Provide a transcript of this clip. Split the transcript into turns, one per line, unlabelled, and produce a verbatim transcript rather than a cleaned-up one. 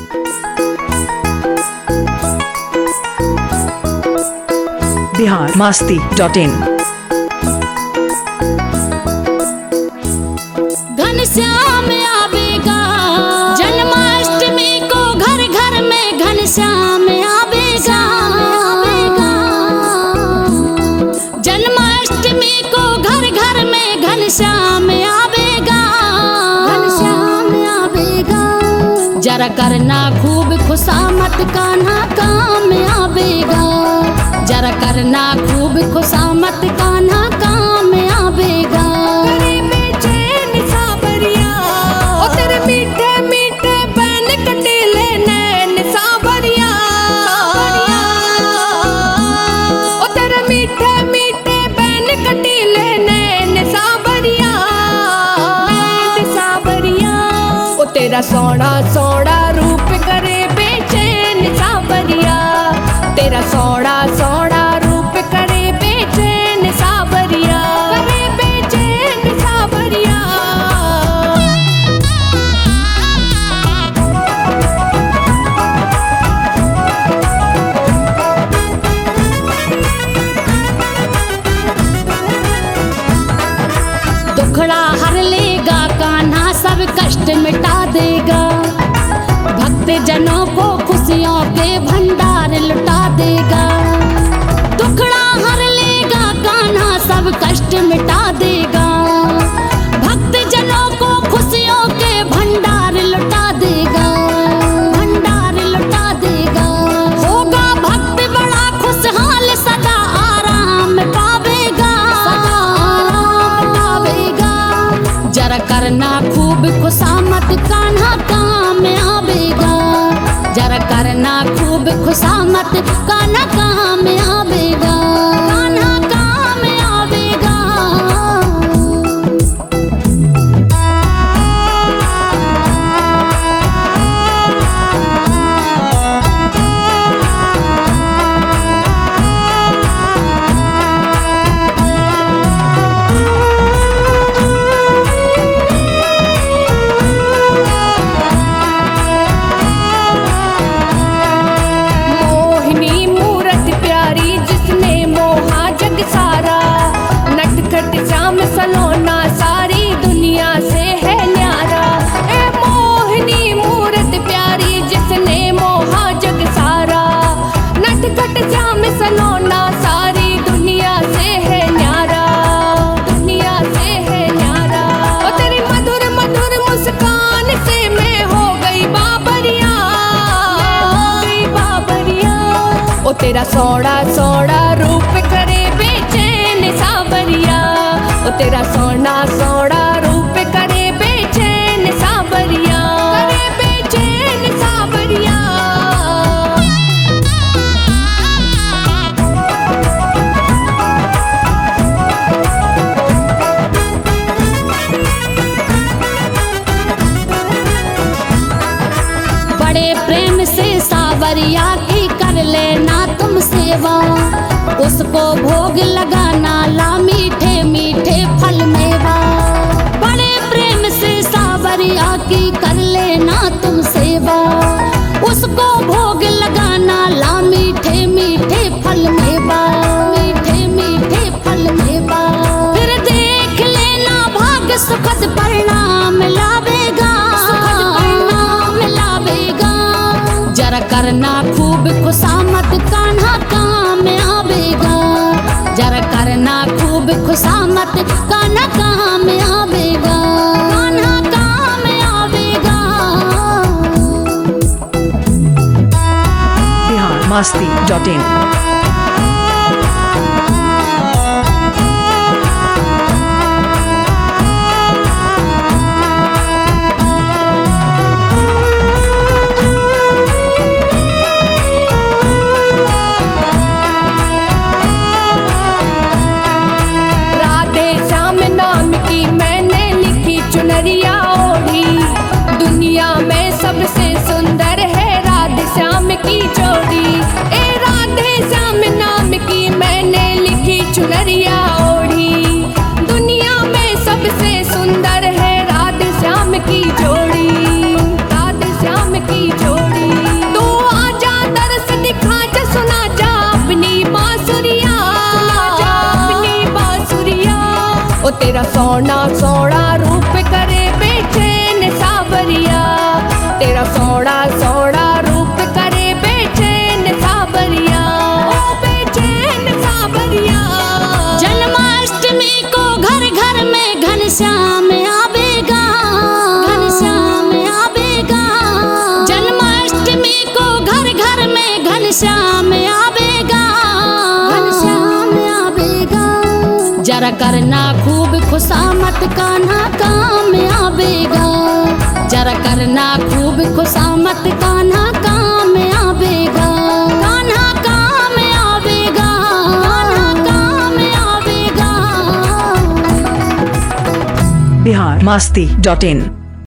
बिहार मस्ती dot in.
Ghanshyam आवेगा जन्माष्टमी को घर घर में, घनश्याम आवेगा जन्माष्टमी को घर घर में, घनश्याम आवेगा घनश्याम आवेगा। जरा करना खूब खुशामत कान्हा काम आवेगा, जरा करना खूब खुशामत कान्हा काम आवेगा।
तेरा सोना सोना रूप करे बेचैन सावरिया, तेरा सोना सोना रूप करे बेचैन सावरिया, करे बेचैन सावरिया।
दुखड़ा हर लेगा कान्हा सब कष्ट मिटा देगा, भक्त जनों को खुशियों के भंडार लुटा देगा। दुखड़ा हर लेगा कान्हा सब कष्ट मिटा देगा, भक्त जनों को खुशियों के भंडार लुटा देगा, भंडार लुटा देगा। होगा भक्त बड़ा खुशहाल सदा आराम पावेगा, सदा आराम पावेगा। जरा करना खूब खुशामत कान्हा काम आवेगा, जरा करना खूब खुशामत कान्हा काम आवेगा, कान्हा काम आवेगा।
सलोना सारी दुनिया से है न्यारा, ए मोहिनी मूरत प्यारी जिसने मोहा जग सारा। नटखट श्याम सलोना सारी दुनिया से है न्यारा, दुनिया से है न्यारा। ओ तेरी मधुर मधुर मुस्कान से मैं हो गई बाबरिया, हो गई बाबरिया। ओ तेरा सोड़ा सोड़ा रूप करे बेचैन सावरिया, ओ तेरा सोना सोना रूप करे बेचैन सावरिया, करे बेचैन सावरिया।
बड़े प्रेम से सावरिया की कर लेना तुम सेवा, उसको भोग लगाना ला मीठे मीठे फल मेवा। बड़े प्रेम से सावरिया की कर लेना तुम सेवा, उसको भोग लगाना ला मीठे मीठे फल मेवा, मीठे मीठे फल मेवा। फिर देख लेना भाग्य सुखद परिणाम लावेगा, सुखद परिणाम लावेगा। जरा करना खूब खुशामत कान्हा काम आवेगा, जरा करना खूब खुशामत कान्हा काम आवेगा, कान्हा काम आवेगा।
बिहार मस्ती डॉट इन।
चुनरिया ओढ़ी दुनिया में सबसे सुंदर है राधे श्याम की जोड़ी, ए राधे श्याम नाम की मैंने लिखी चुनरिया ओढ़ी। दुनिया में सबसे सुंदर है राधे श्याम की जोड़ी, राधे श्याम की जोड़ी। तेरा सोना सोना रूप करे बेचैन सावरिया, तेरा सोना सोना रूप करे बेचैन सावरिया, ओ बेचैन सावरिया।
जन्माष्टमी को घर घर में घनश्याम आवेगा, घनश्याम आवेगा। जन्माष्टमी को घर घर में घनश्याम आवेगा, घनश्याम आवेगा। जरा करना खूब खुशामत कान्हा काम आवेगा, जरा करना खूब खुशामत कान्हा काम आवेगा, कान्हा काम आवेगा, कान्हा काम आवेगा।
बिहार मस्ती डॉट इन।